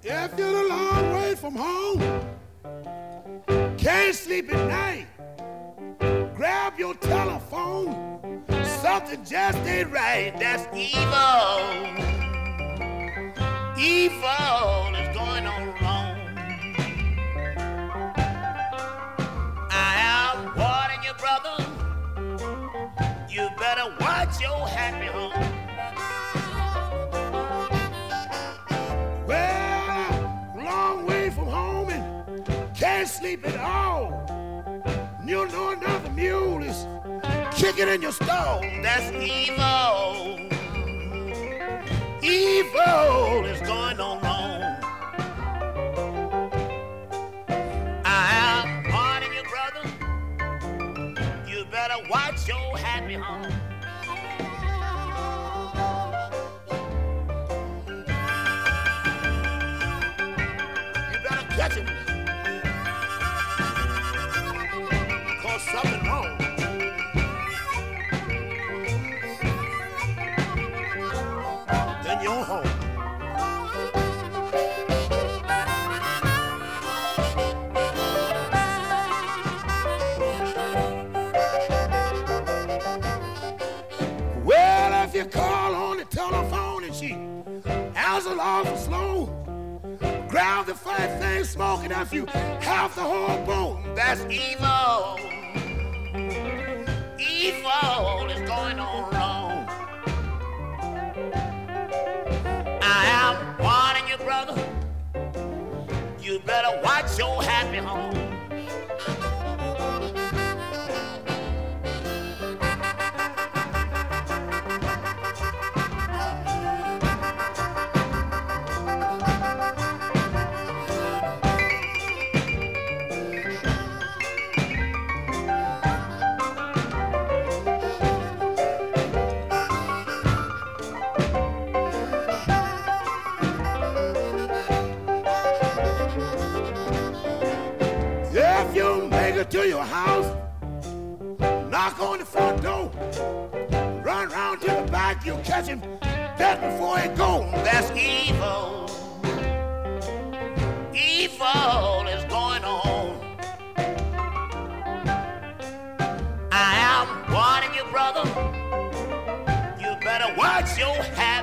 If you're a long way from home, can't sleep at night, grab your telephone. Something just ain't right. That's evil. Evil is going on wrong. I am warning you, brother. You better watch your happy home. Can't sleep at all. You know another mule is kicking in your stall. That's evil. Evil is going on wrong. I am warning you, brother. You better watch your happy home. You better catch him. Something wrong. Then you're home. Well, if you call on the telephone and she answers awful slow, grab the first thing smoking after you half the whole bone. That's evil. Evil is going on wrong. I am warning you, brother. You better watch your happy home. To your house, knock on the front door, run round to the back, you'll catch him just before he goes. That's evil. Evil is going on. I am warning you, brother. You better watch your habits.